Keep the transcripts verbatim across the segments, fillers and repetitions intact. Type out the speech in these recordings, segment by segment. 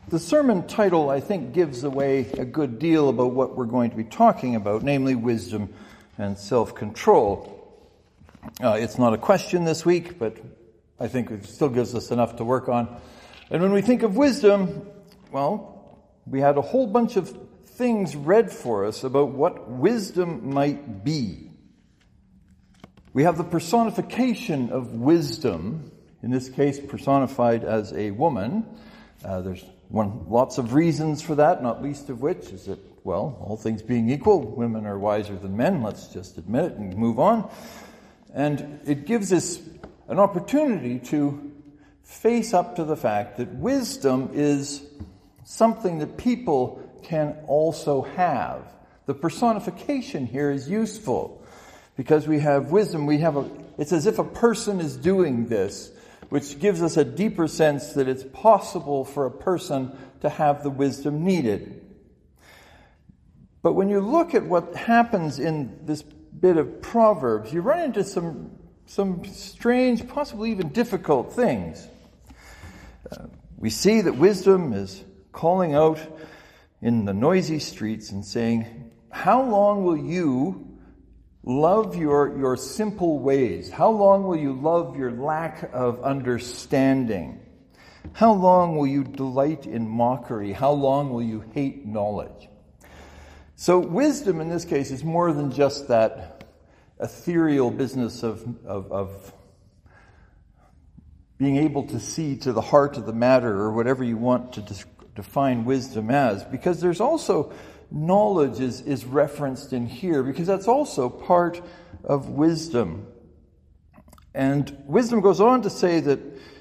The sermon title, I think, gives away a good deal about what we're going to be talking about, namely wisdom and self-control. Uh, it's not a question this week, but I think it still gives us enough to work on. And when we think of wisdom, well, we had a whole bunch of things read for us about what wisdom might be. We have the personification of wisdom, in this case personified as a woman. Uh, there's one, lots of reasons for that, not least of which is that, well, all things being equal, women are wiser than men. Let's just admit it and move on. And it gives us an opportunity to face up to the fact that wisdom is something that people can also have. The personification here is useful because we have wisdom. We have a, it's as if a person is doing this, which gives us a deeper sense that it's possible for a person to have the wisdom needed. But when you look at what happens in this bit of Proverbs, you run into some some strange, possibly even difficult things. Uh, we see that wisdom is calling out in the noisy streets and saying, how long will you love your, your simple ways? How long will you love your lack of understanding? How long will you delight in mockery? How long will you hate knowledge? So wisdom in this case is more than just that ethereal business of, of, of being able to see to the heart of the matter, or whatever you want to des- define wisdom as, because there's also knowledge is, is referenced in here, because that's also part of wisdom. And wisdom goes on to say that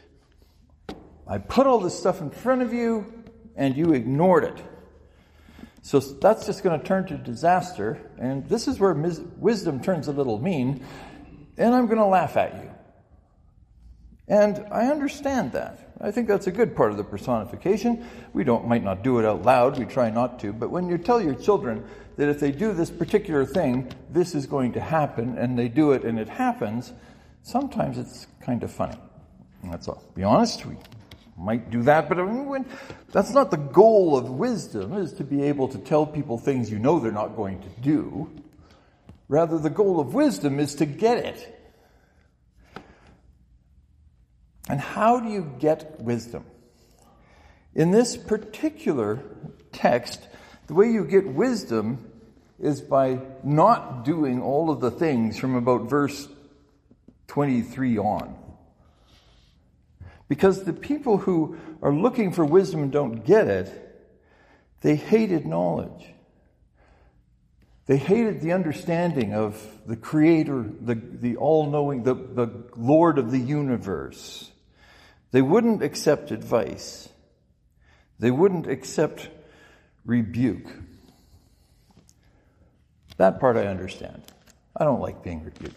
I put all this stuff in front of you and you ignored it. So that's just going to turn to disaster, and this is where mis- wisdom turns a little mean, and I'm going to laugh at you. And I understand that. I think that's a good part of the personification. We don't might not do it out loud, we try not to, but when you tell your children that if they do this particular thing, this is going to happen, and they do it and it happens, sometimes it's kind of funny. And that's all. Be honest, we might do that, but I mean, when, that's not the goal of wisdom, is to be able to tell people things you know they're not going to do. Rather, the goal of wisdom is to get it. And how do you get wisdom? In this particular text, the way you get wisdom is by not doing all of the things from about verse twenty-three on. Because the people who are looking for wisdom and don't get it, they hated knowledge. They hated the understanding of the Creator, the, the all-knowing, the, the Lord of the universe. They wouldn't accept advice. They wouldn't accept rebuke. That part I understand. I don't like being rebuked.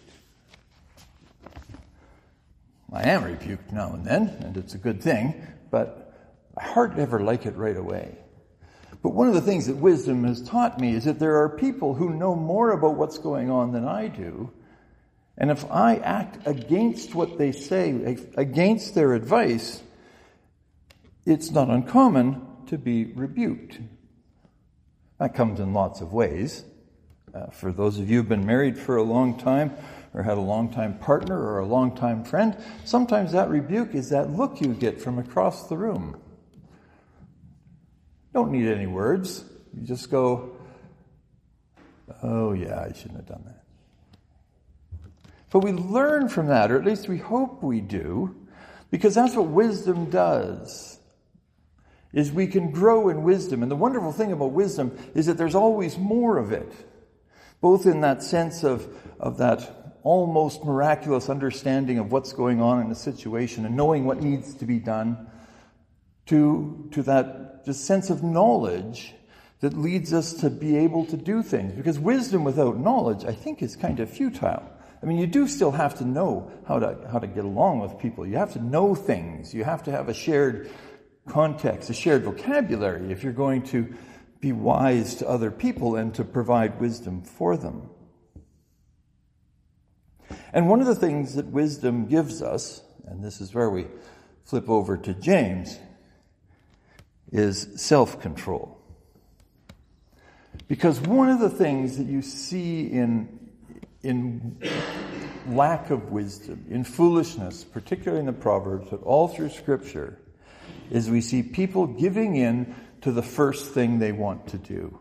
I am rebuked now and then, and it's a good thing, but I hardly ever like it right away. But one of the things that wisdom has taught me is that there are people who know more about what's going on than I do, and if I act against what they say, against their advice, it's not uncommon to be rebuked. That comes in lots of ways. Uh, for those of you who've been married for a long time, or had a long-time partner or a long-time friend, sometimes that rebuke is that look you get from across the room. Don't need any words. You just go, oh yeah, I shouldn't have done that. But we learn from that, or at least we hope we do, because that's what wisdom does, is we can grow in wisdom. And the wonderful thing about wisdom is that there's always more of it, both in that sense of, of that almost miraculous understanding of what's going on in a situation and knowing what needs to be done, to, to that just sense of knowledge that leads us to be able to do things. Because wisdom without knowledge, I think, is kind of futile. I mean, you do still have to know how to how to get along with people. You have to know things. You have to have a shared context, a shared vocabulary if you're going to be wise to other people and to provide wisdom for them. And one of the things that wisdom gives us, and this is where we flip over to James, is self-control. Because one of the things that you see in, in lack of wisdom, in foolishness, particularly in the Proverbs, but all through Scripture, is we see people giving in to the first thing they want to do.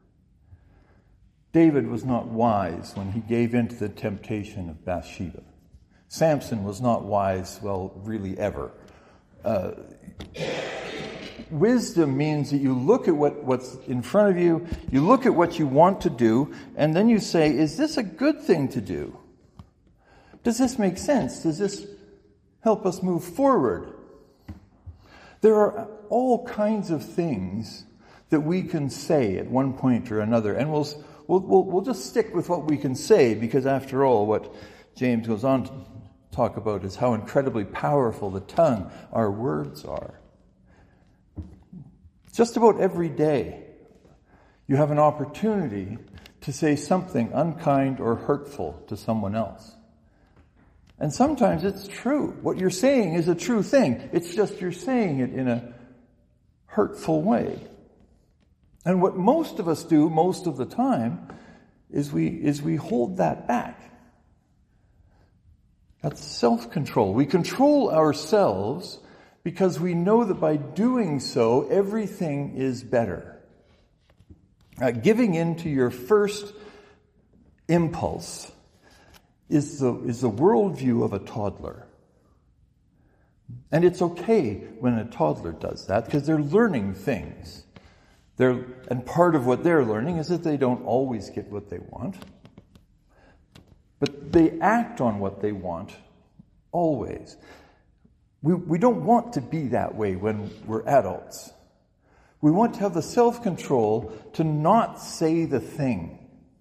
David was not wise when he gave in to the temptation of Bathsheba. Samson was not wise, well, really ever. Uh, wisdom means that you look at what, what's in front of you, you look at what you want to do, and then you say, is this a good thing to do? Does this make sense? Does this help us move forward? There are all kinds of things that we can say at one point or another, and we'll, we'll, we'll, we'll just stick with what we can say, because after all, what James goes on to talk about is how incredibly powerful the tongue, our words are. Just about every day, you have an opportunity to say something unkind or hurtful to someone else. And sometimes it's true. What you're saying is a true thing. It's just you're saying it in a hurtful way. And what most of us do most of the time is we is we hold that back. That's self-control. We control ourselves because we know that by doing so, everything is better. Uh, giving in to your first impulse is the, is the worldview of a toddler. And it's okay when a toddler does that because they're learning things. They're, and part of what they're learning is that they don't always get what they want. But they act on what they want always. We, we don't want to be that way when we're adults. We want to have the self-control to not say the thing.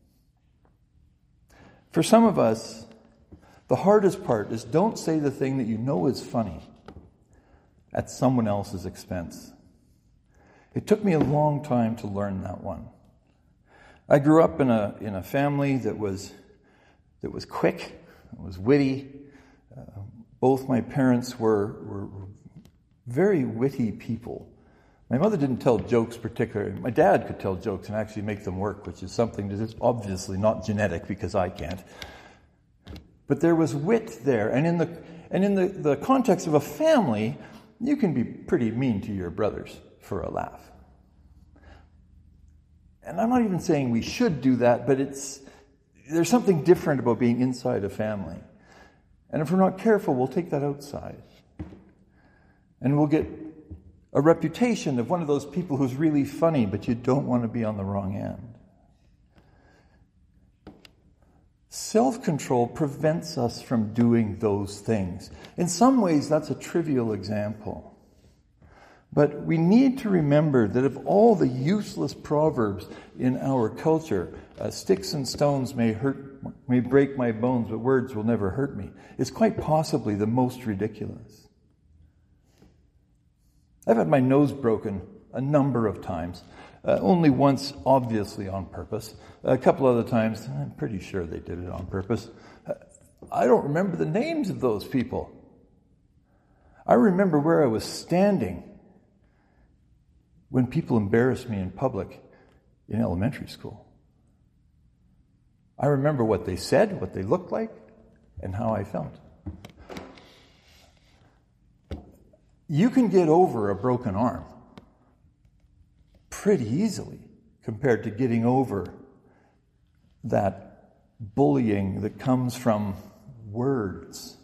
For some of us, the hardest part is don't say the thing that you know is funny at someone else's expense. It took me a long time to learn that one. I grew up in a in a family that was that was quick, it was witty. Uh, both my parents were were very witty people. My mother didn't tell jokes particularly. My dad could tell jokes and actually make them work, which is something that is obviously not genetic because I can't. But there was wit there, and in the and in the, the context of a family, you can be pretty mean to your brothers for a laugh. And I'm not even saying we should do that, but it's there's something different about being inside a family. And if we're not careful, we'll take that outside. And we'll get a reputation of one of those people who's really funny, but you don't want to be on the wrong end. Self-control prevents us from doing those things. In some ways, that's a trivial example. But we need to remember that of all the useless proverbs in our culture, uh, sticks and stones may hurt, may break my bones, but words will never hurt me, is quite possibly the most ridiculous. I've had my nose broken a number of times, uh, only once obviously on purpose. A couple other times, I'm pretty sure they did it on purpose. Uh, I don't remember the names of those people. I remember where I was standing when people embarrassed me in public in elementary school. I remember what they said, what they looked like, and how I felt. You can get over a broken arm pretty easily compared to getting over that bullying that comes from words.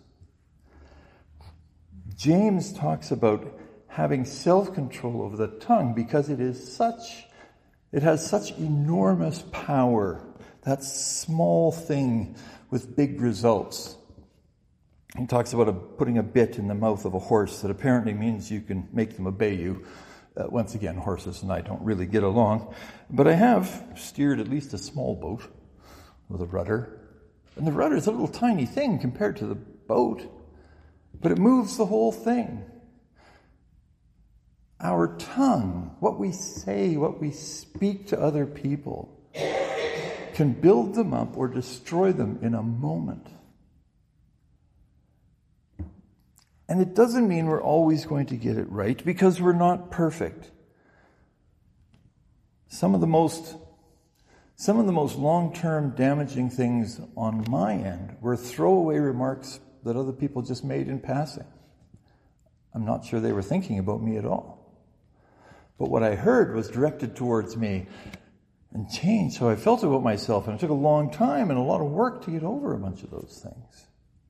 James talks about having self-control over the tongue because it is such, it has such enormous power, that small thing with big results. He talks about a, putting a bit in the mouth of a horse that apparently means you can make them obey you. Uh, once again, horses and I don't really get along. But I have steered at least a small boat with a rudder. And the rudder is a little tiny thing compared to the boat. But it moves the whole thing. Our tongue, what we say, what we speak to other people, can build them up or destroy them in a moment. And it doesn't mean we're always going to get it right, because we're not perfect. Some of the most some of the most long-term damaging things on my end were throwaway remarks that other people just made in passing. I'm not sure they were thinking about me at all. But what I heard was directed towards me and changed how I felt about myself. And it took a long time and a lot of work to get over a bunch of those things.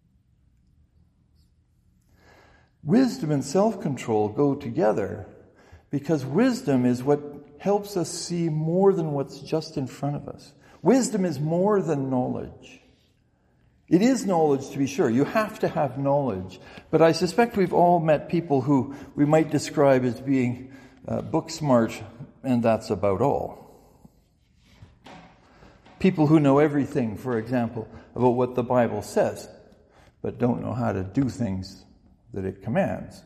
Wisdom and self-control go together because wisdom is what helps us see more than what's just in front of us. Wisdom is more than knowledge. It is knowledge, to be sure. You have to have knowledge. But I suspect we've all met people who we might describe as being uh, book smart, and that's about all. People who know everything, for example, about what the Bible says, but don't know how to do things that it commands.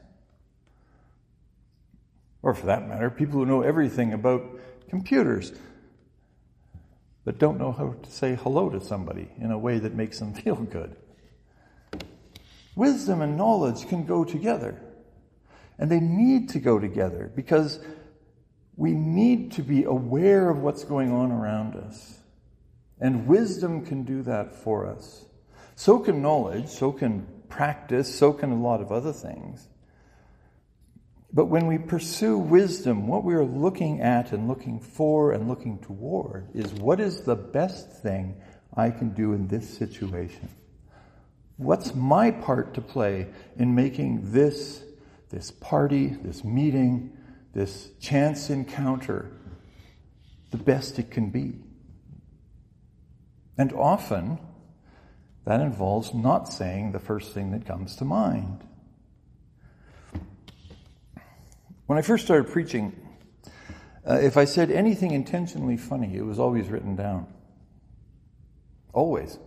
Or for that matter, people who know everything about computers, but don't know how to say hello to somebody in a way that makes them feel good. Wisdom and knowledge can go together. And they need to go together because we need to be aware of what's going on around us. And wisdom can do that for us. So can knowledge, so can practice, so can a lot of other things. But when we pursue wisdom, what we are looking at and looking for and looking toward is what is the best thing I can do in this situation? What's my part to play in making this, this party, this meeting, this chance encounter the best it can be? And often, that involves not saying the first thing that comes to mind. When I first started preaching, uh, if I said anything intentionally funny, it was always written down. Always.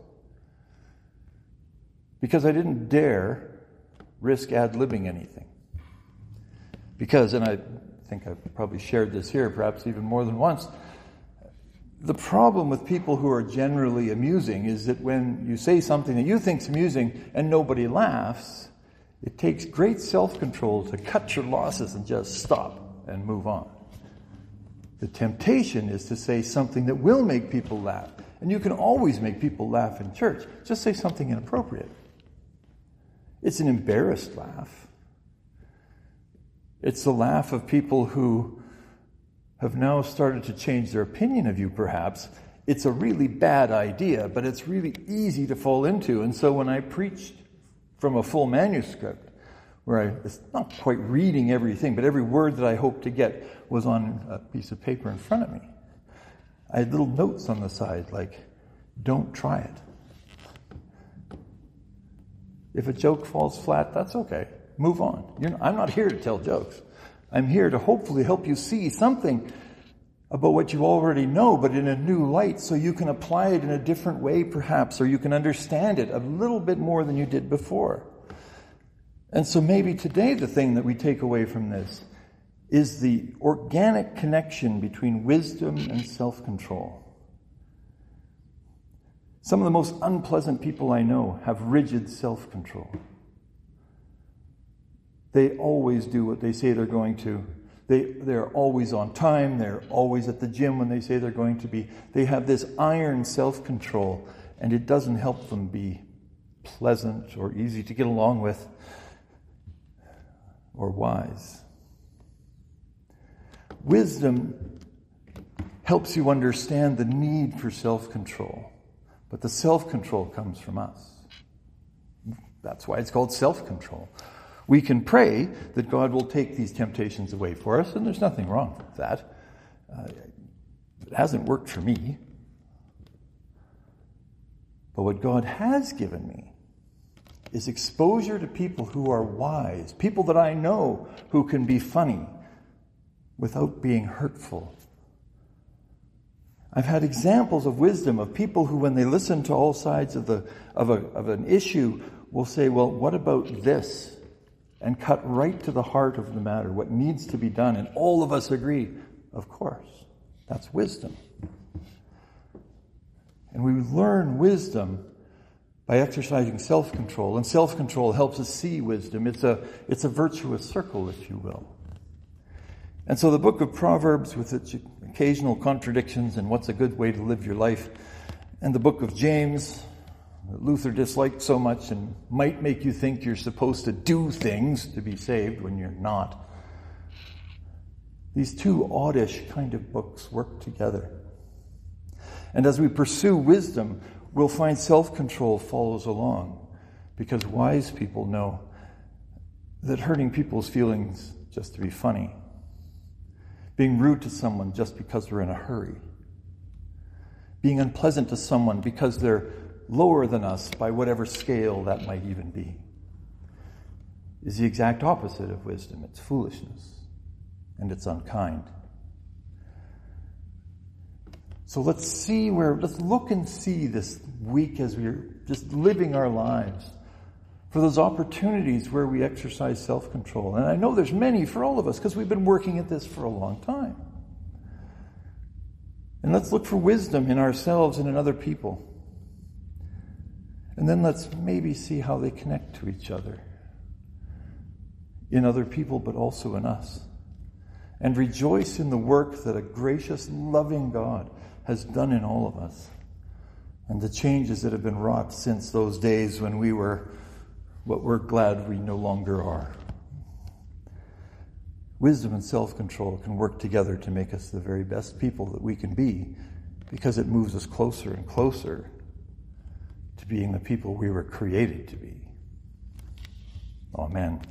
Because I didn't dare risk ad-libbing anything. Because, and I think I've probably shared this here, perhaps even more than once, the problem with people who are generally amusing is that when you say something that you think's amusing and nobody laughs, it takes great self-control to cut your losses and just stop and move on. The temptation is to say something that will make people laugh. And you can always make people laugh in church. Just say something inappropriate. It's an embarrassed laugh. It's the laugh of people who have now started to change their opinion of you, perhaps. It's a really bad idea, but it's really easy to fall into. And so when I preached from a full manuscript, where I was not quite reading everything, but every word that I hoped to get was on a piece of paper in front of me, I had little notes on the side like, don't try it. If a joke falls flat, that's okay. Move on. You're not, I'm not here to tell jokes. I'm here to hopefully help you see something about what you already know, but in a new light, so you can apply it in a different way, perhaps, or you can understand it a little bit more than you did before. And so maybe today the thing that we take away from this is the organic connection between wisdom and self-control. Some of the most unpleasant people I know have rigid self-control. They always do what they say they're going to. They, they're always on time. They're always at the gym when they say they're going to be. They have this iron self-control, and it doesn't help them be pleasant or easy to get along with or wise. Wisdom helps you understand the need for self-control, but the self-control comes from us. That's why it's called self-control. We can pray that God will take these temptations away for us, and there's nothing wrong with that. Uh, it hasn't worked for me. But what God has given me is exposure to people who are wise, people that I know who can be funny without being hurtful. I've had examples of wisdom of people who, when they listen to all sides of the of a of an issue, will say, well, what about this? And cut right to the heart of the matter, what needs to be done. And all of us agree, of course, that's wisdom. And we learn wisdom by exercising self-control. And self-control helps us see wisdom. It's a, it's a virtuous circle, if you will. And so the book of Proverbs, with its occasional contradictions in what's a good way to live your life. And the book of James, that Luther disliked so much and might make you think you're supposed to do things to be saved when you're not. These two oddish kind of books work together. And as we pursue wisdom, we'll find self-control follows along, because wise people know that hurting people's feelings just to be funny, being rude to someone just because they're in a hurry, being unpleasant to someone because they're lower than us by whatever scale that might even be, is the exact opposite of wisdom. It's foolishness, and it's unkind. So let's see where, let's look and see this week as we're just living our lives for those opportunities where we exercise self-control. And I know there's many for all of us because we've been working at this for a long time. And let's look for wisdom in ourselves and in other people. And then let's maybe see how they connect to each other, in other people, but also in us. And rejoice in the work that a gracious, loving God has done in all of us, and the changes that have been wrought since those days when we were what we're glad we no longer are. Wisdom and self-control can work together to make us the very best people that we can be, because it moves us closer and closer to being the people we were created to be. Amen.